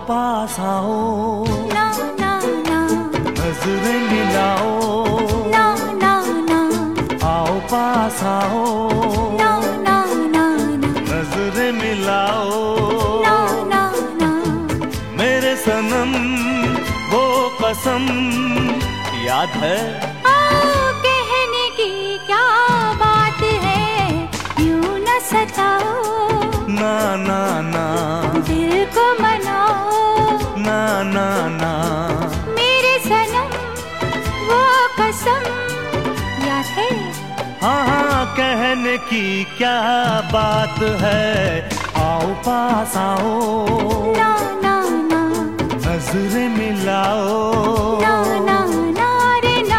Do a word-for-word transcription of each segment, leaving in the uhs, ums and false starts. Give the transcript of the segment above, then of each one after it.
पास आओ, ना ना ना, नजरें मिलाओ, ना ना ना, आओ पास आओ, ना ना ना ना, नजरें मिलाओ, ना ना ना, मेरे सनम वो कसम याद है? आओ कहने की क्या बात है, यूं न सताओ, ना ना ना, दिल को मनाओ, ना ना ना, मेरे सनम वो कसम याद है? हाँ हाँ कहने की क्या बात है, आओ पास आओ, ना ना ना, नजरें मिलाओ, ना ना ना रे ना।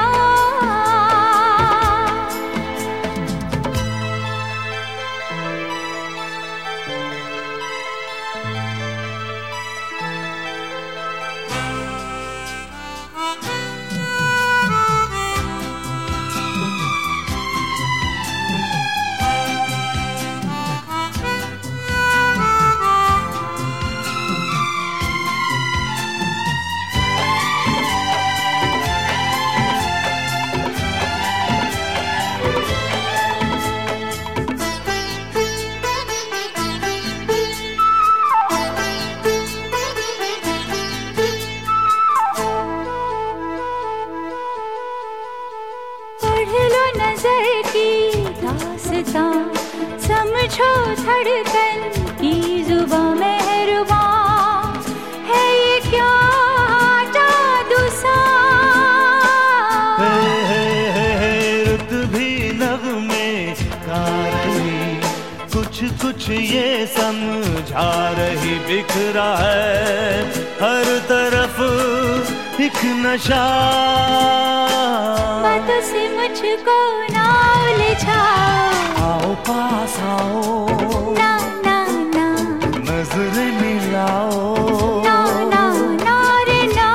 नजर की दास्तां, समझो धड़कन की जुबां मेहरबां, है ये क्या जादू सा, हे हे हे हे रुत भी नगमे गा रही, कुछ कुछ ये समझा रही, बिखरा है हर तरफ एक नशा, बातों से मुझको ना उलझाओ, आओ पास आओ, ना ना ना, नजरें मिलाओ, ना ना ना रे ना।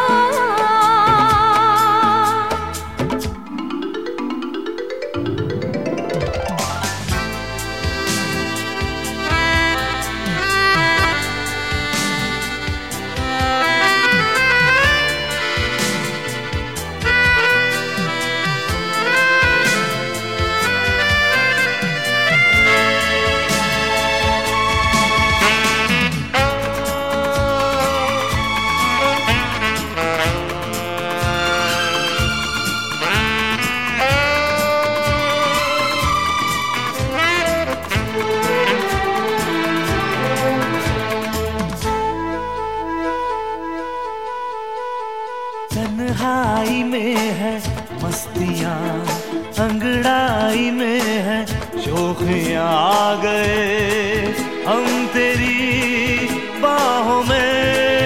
तन्हाई में है मस्तियाँ, अंगड़ाई में है शोखियाँ, आ गए हम तेरी बाहों में।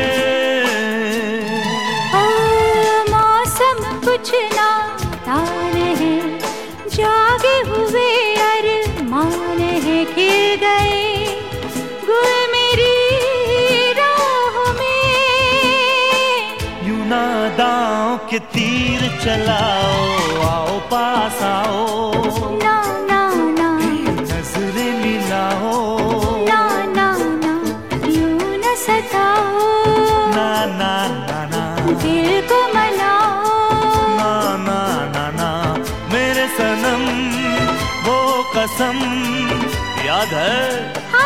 ओ मौसम कुछ नादान है, जागे हुए अरमान है, खिल गए गुल मेरी राहों में, यूं नादाओं के तीर चलाओ, आओ पास आओ, ना ना ना, नजरें मिलाओ, ना ना ना, यूं न सताओ, ना ना ना ना, दिल को मनाओ, ना ना ना ना, मेरे सनम वो कसम याद है?